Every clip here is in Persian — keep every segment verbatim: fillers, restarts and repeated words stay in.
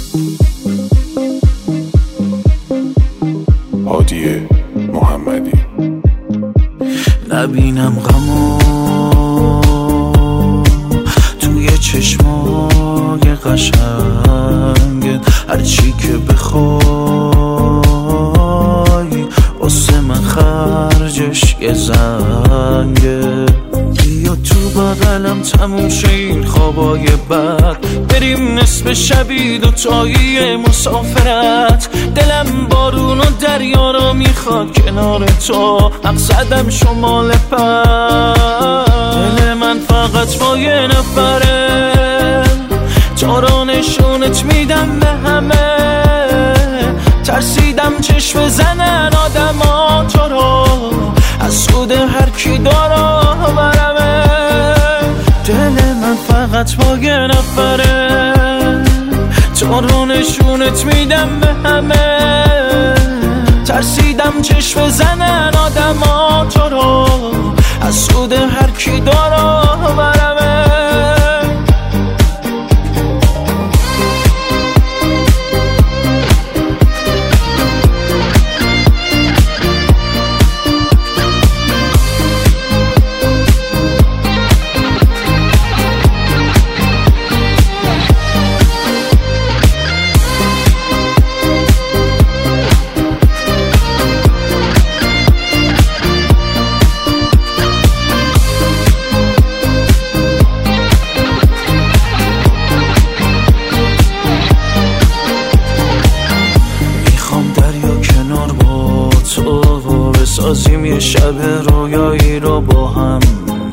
هادی محمدی. نبینم غمو توی چشمای قشنگت، هرچی که بخوای واسه من خرجش یه زنگه. بیا تو بغلم تموم شه این خوابای بد، بریم نصف شبی دوتایی مسافرت. دلم بارون و دریا رو میخواد کنار تو، مقصدم شمال پر. دل من فقط با یه نفره، تو رو نشونت میدم به همه. ترسیدم چشم بزنن آدما تو رو، از سود هر کی داره برمه. دل من فقط با یه نفره، تو رو نشونت میدم به همه. ترسیدم چشم بزنن آدما تو رو، از سود هر کی داره برمه. بسازیم یه شب رویایی رو با هم،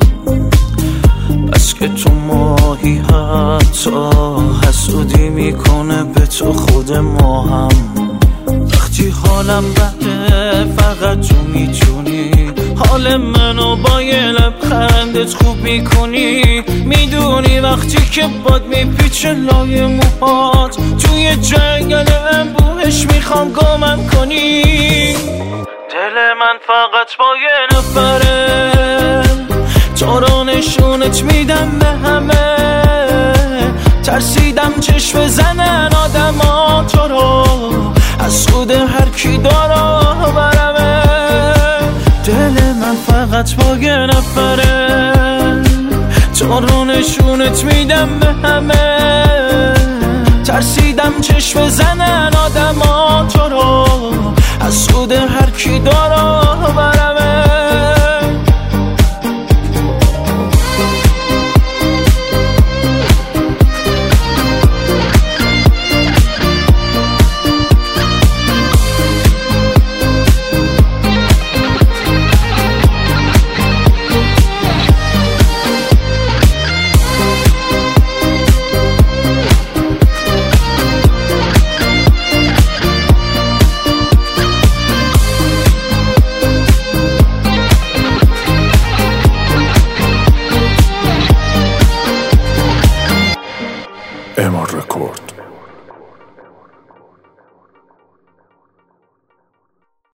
بس که تو ماهی حتی حسودی میکنه به تو خود ما هم. وقتی حالم بده فقط تو میتونی حال منو با یه لبخندت خوب میکنی. میدونی وقتی که باد میپیچه لای موهات، توی جنگل انبوهش میخوام گمم کنی. دل من فقط با یه نفره، تو رو نشونت میدم به همه. ترسیدم چشم بزنن آدما تو رو، از سود هر کی داره برمه. دل من فقط با یه نفره، تو رو نشونت میدم به همه. ترسیدم چشم بزنن آدما تو رو، از سود هر کی داره برمه.